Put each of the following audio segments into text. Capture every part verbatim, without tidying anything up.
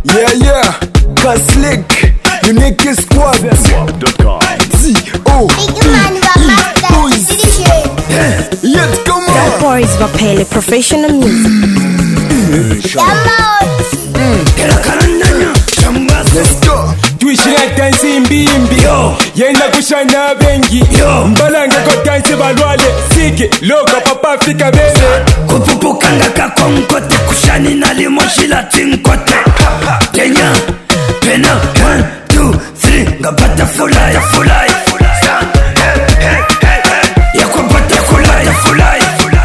Yeah, yeah, Kaslik, Unique Squad, Z O E Boys. Yet come on. That boy is Vapele, professional music. Let's go. Tuishira dansi mbimbi yenda kushana bengi mbalange ko dansi balwale siki loka papa fika bebe kupupukanga kakonkote kushani nalimoshila tinkote Kenya pena one two three ngapata fulai fulai yakwapata fulai fulai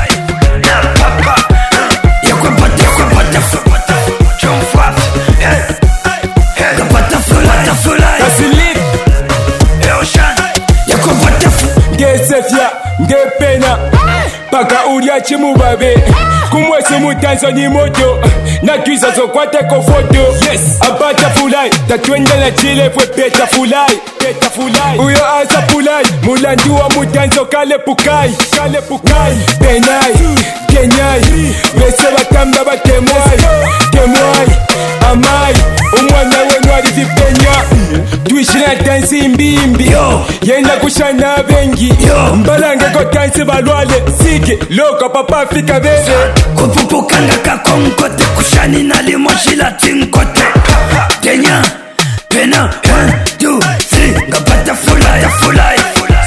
yakwapata yakwapata chomfwa ngapata fulai fulai Kaslik Eoshan yakwapata ngesefya ngepena paka ulia chimubabe kumwese mutanzo ni moto na twiza zokwate ko foto yes abata fulai tatwendela chile fwe peta fulai peta fulai uyo asa fulai mulandi wa mutanzo kale pukai kale pukai penai kenyai bese batamba batemwai temwai amai umwana wenu alizipenya tuishina dansi mbimbi yenda kushana bengi mbalange ko dansi balwale siki loka papa fika bebe kupupukanga kakonkote kushani nalimoshila tinkote Kenya pena one two three ngapata fulai fulai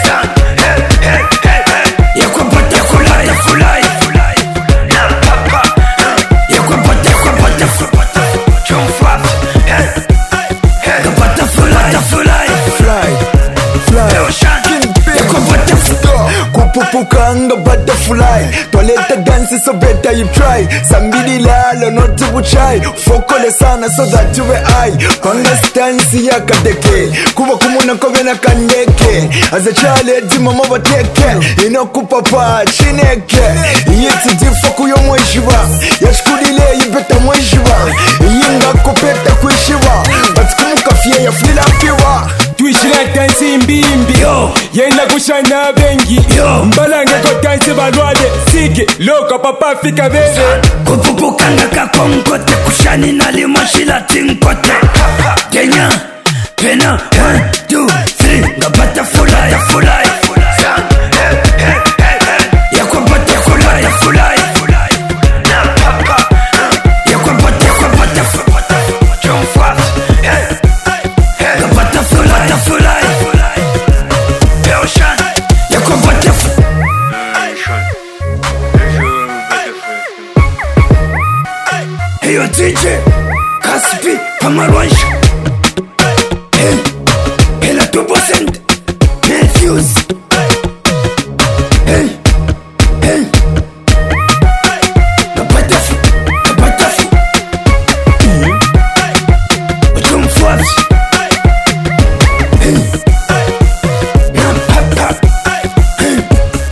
yakwapata fulai fulai yakwapata yakwapata chomfwa ngapata fulai fulai Fly, fly. Eoshan yakwapata Kupupukanga butterfly. Toileta dance so better you try. Sambidi lalo not to buchai. Fokole sana so that you were I. Konga stansi ya kadeke. Kuwa kumuna kovena kandeke. As a child edi mama bateke. Ino kupapa chineke. Yeti difoku yo mwishiwa. Yashkudile yibeta mwishiwa. Yinga kupeta kuishiwa. Batkumuka fie ya flila piwa. tuishira dansi mbimbi yenda kushana bengi mbalange ko dansi balwale siki loka papa fika bebe kupupukanga kakonkote kushani nalimoshila tinkote Kenya pena one two three ngapata fulai fulai yakwapata fulai fulai yakwapata yakwapata chomfwa ngapata fulai fulai Eoshan yakwapata Heyo D J Kaspi Pamarwansha Hey Hela Turbo Send Matthews Hey Hey Kapatafu Kapatafu Uchumfuafi Hey Na papa Hey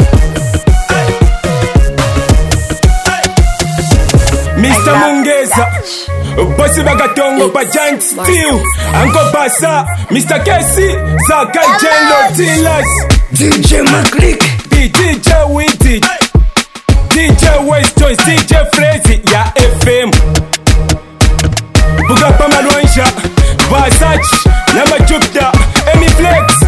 Mister Mungeza Bosi bagatongo pa Giant Steel Anko Basa Mister Casey Zaka Jello Tilas D J McClick D J Witty D J West Choice D J Frazy ya F M Buga pa Malwansha Basach Nama Jupta Emi Flex